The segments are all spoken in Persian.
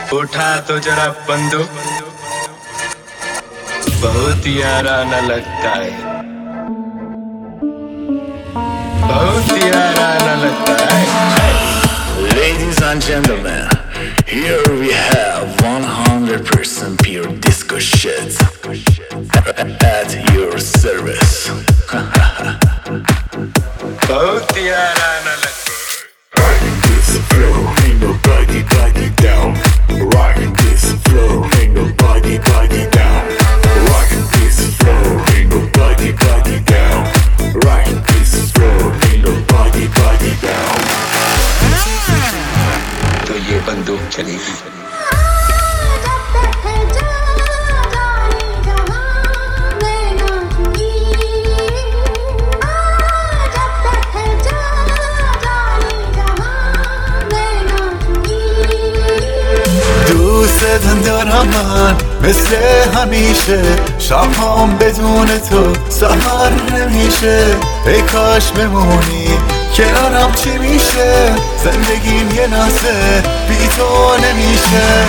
उठा तो जरा बंदूक, बहुत याराना लगता है, बहुत याराना लगता है. Ladies and gentlemen, here we have 100% pure disco shit at your service. बहुत याराना लगता है. Rockin' this flow, ain't nobody body down. Rockin' this flow, ain't nobody body down. Rockin' this flow, ain't nobody body down. Rockin' this flow, ain't nobody body down. तो ये बंदूक चलेगी. دوستت دارم من مثل همیشه، شبهام بدون تو سهر نمیشه. ای کاش بمونی کنارم، چی میشه؟ زندگیم یه لحظه بی تو نمیشه.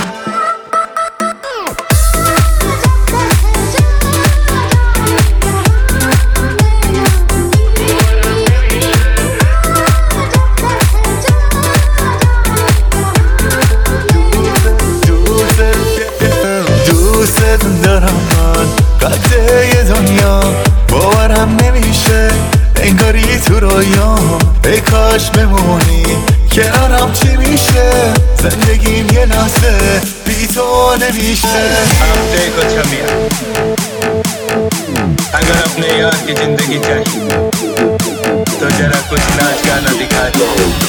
دوست دارم من قده دنیا، باورم نمیشه انگاری تو رویام. ای کاش بمونی کنارم، چی میشه؟ زندگیم یه لحظه بی تو نمیشه. देखो छमिया, अगर अपने यार की जिंदगी चाहिए तो जरा कुछ नाच गाना दिखा दो.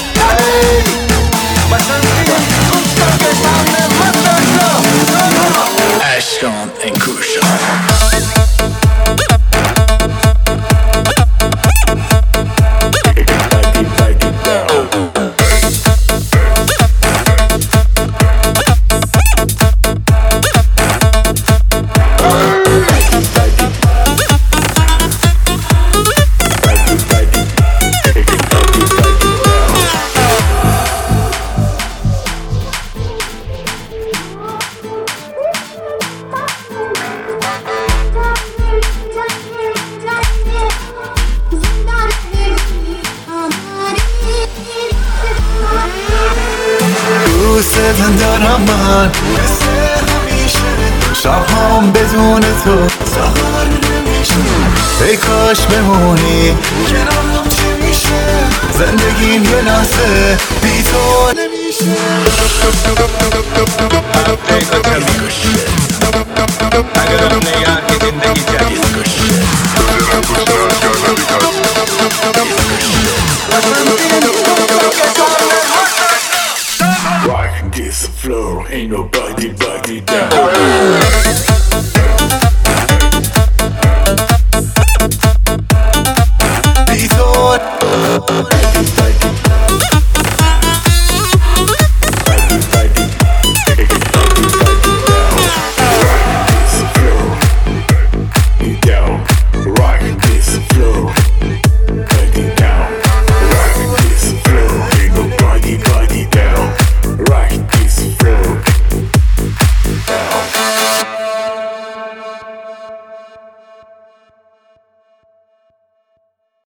Ashton and Kushan. دوستت دارم من مثل همیشه، شبهام بدون تو سهر نمیشه. ای کاش بمونی کنارم، چی میشه؟ زندگیم یه لحظه بی تو نمیشه. देखो छमिया, अगर अपने यार की जिंदगी चाहिए